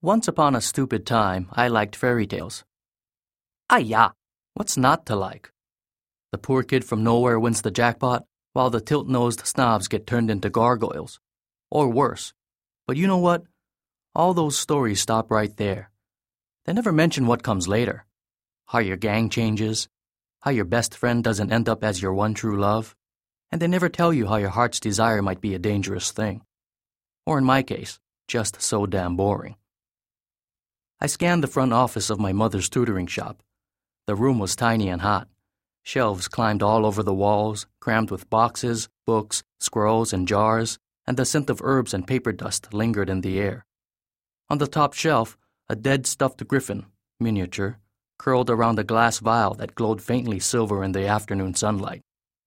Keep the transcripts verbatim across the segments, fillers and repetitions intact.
Once upon a stupid time, I liked fairy tales. Ah ya, what's not to like? The poor kid from nowhere wins the jackpot, while the tilt-nosed snobs get turned into gargoyles. Or worse. But you know what? All those stories stop right there. They never mention what comes later. How your gang changes, how your best friend doesn't end up as your one true love, and they never tell you how your heart's desire might be a dangerous thing. Or in my case, just so damn boring. I scanned the front office of my mother's tutoring shop. The room was tiny and hot. Shelves climbed all over the walls, crammed with boxes, books, scrolls, and jars, and the scent of herbs and paper dust lingered in the air. On the top shelf, a dead stuffed griffin, miniature, curled around a glass vial that glowed faintly silver in the afternoon sunlight.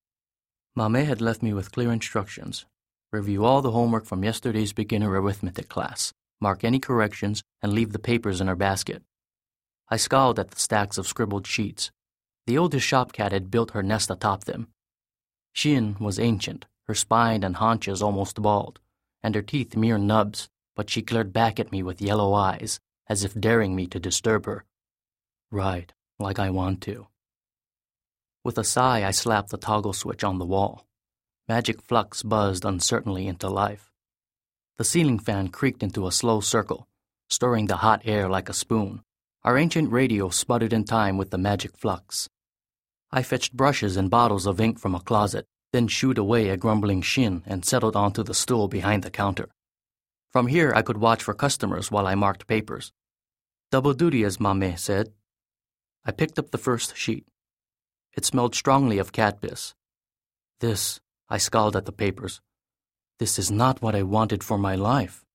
Mame had left me with clear instructions. Review all the homework from yesterday's beginner arithmetic class, mark any corrections, and leave the papers in her basket. I scowled at the stacks of scribbled sheets. The oldest shop cat had built her nest atop them. Shin was ancient, her spine and haunches almost bald, and her teeth mere nubs, but she glared back at me with yellow eyes, as if daring me to disturb her. Right, like I want to. With a sigh, I slapped the toggle switch on the wall. Magic flux buzzed uncertainly into life. The ceiling fan creaked into a slow circle, stirring the hot air like a spoon. Our ancient radio sputtered in time with the magic flux. I fetched brushes and bottles of ink from a closet, then shooed away a grumbling Shin and settled onto the stool behind the counter. From here, I could watch for customers while I marked papers. Double duty, as Mame said. I picked up the first sheet. It smelled strongly of cat piss. This, I scowled at the papers. This is not what I wanted for my life.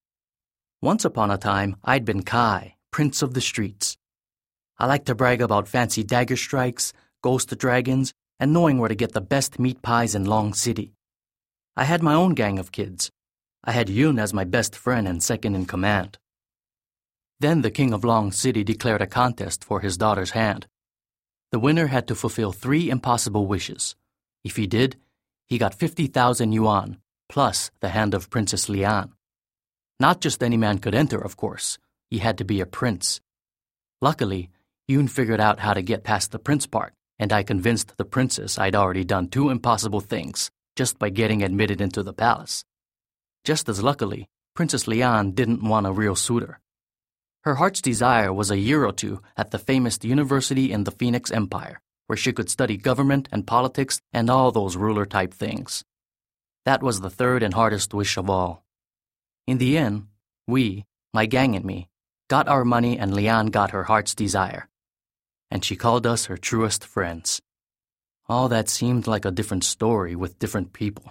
Once upon a time, I'd been Kai, Prince of the Streets. I liked to brag about fancy dagger strikes, ghost dragons, and knowing where to get the best meat pies in Long City. I had my own gang of kids. I had Yun as my best friend and second in command. Then the king of Long City declared a contest for his daughter's hand. The winner had to fulfill three impossible wishes. If he did, he got fifty thousand yuan, plus the hand of Princess Lian. Not just any man could enter, of course. He had to be a prince. Luckily, Yun figured out how to get past the prince part, and I convinced the princess I'd already done two impossible things just by getting admitted into the palace. Just as luckily, Princess Lian didn't want a real suitor. Her heart's desire was a year or two at the famous university in the Phoenix Empire, where she could study government and politics and all those ruler-type things. That was the third and hardest wish of all. In the end, we, my gang and me, got our money and Lian got her heart's desire. And she called us her truest friends. All that seemed like a different story with different people.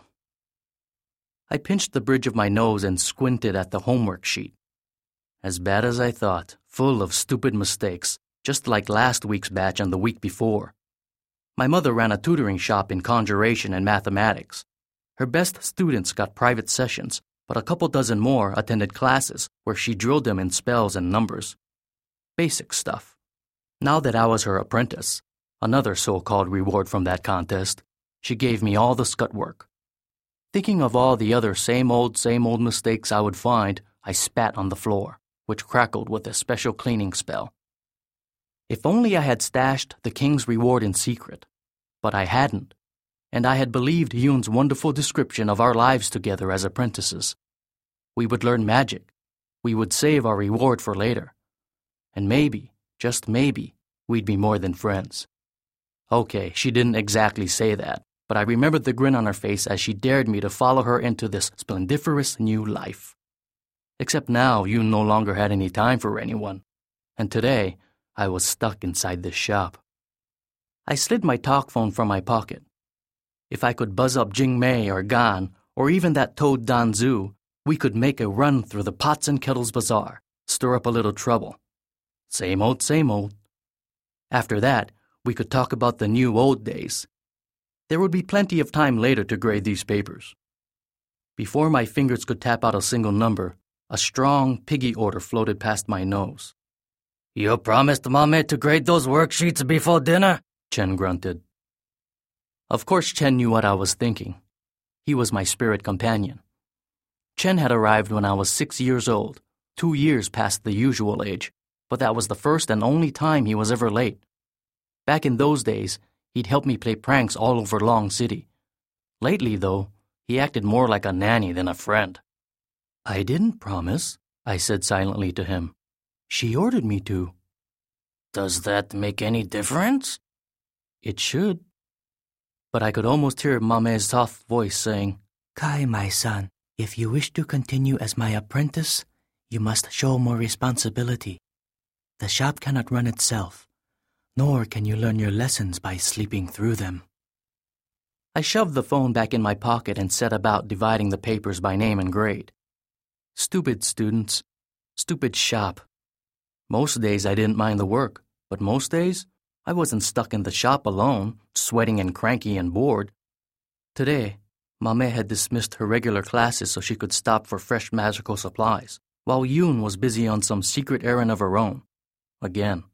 I pinched the bridge of my nose and squinted at the homework sheet. As bad as I thought, full of stupid mistakes, just like last week's batch and the week before. My mother ran a tutoring shop in conjuration and mathematics. Her best students got private sessions, but a couple dozen more attended classes where she drilled them in spells and numbers. Basic stuff. Now that I was her apprentice, another so-called reward from that contest, she gave me all the scut work. Thinking of all the other same old, same old mistakes I would find, I spat on the floor, which crackled with a special cleaning spell. If only I had stashed the king's reward in secret. But I hadn't, and I had believed Yun's wonderful description of our lives together as apprentices. We would learn magic. We would save our reward for later. And maybe, just maybe, we'd be more than friends. Okay, she didn't exactly say that, but I remembered the grin on her face as she dared me to follow her into this splendiferous new life. Except now, Yun no longer had any time for anyone, and today, I was stuck inside this shop. I slid my talk phone from my pocket. If I could buzz up Jing Mei or Gan, or even that toad Dan Zhu, we could make a run through the pots and kettles bazaar, stir up a little trouble. Same old, same old. After that, we could talk about the new old days. There would be plenty of time later to grade these papers. Before my fingers could tap out a single number, a strong piggy order floated past my nose. "You promised Mame to grade those worksheets before dinner?" Chen grunted. Of course Chen knew what I was thinking. He was my spirit companion. Chen had arrived when I was six years old, Two years past the usual age, but that was the first and only time he was ever late. Back in those days, he'd help me play pranks all over Long City. Lately, though, he acted more like a nanny than a friend. I didn't promise, I said silently to him. She ordered me to. Does that make any difference? It should. But I could almost hear Mame's soft voice saying, Kai, my son, if you wish to continue as my apprentice, you must show more responsibility. The shop cannot run itself, nor can you learn your lessons by sleeping through them. I shoved the phone back in my pocket and set about dividing the papers by name and grade. Stupid students. Stupid shop. Most days I didn't mind the work, but most days I wasn't stuck in the shop alone, sweating and cranky and bored. Today, Mame had dismissed her regular classes so she could stop for fresh magical supplies, while Yoon was busy on some secret errand of her own. Again.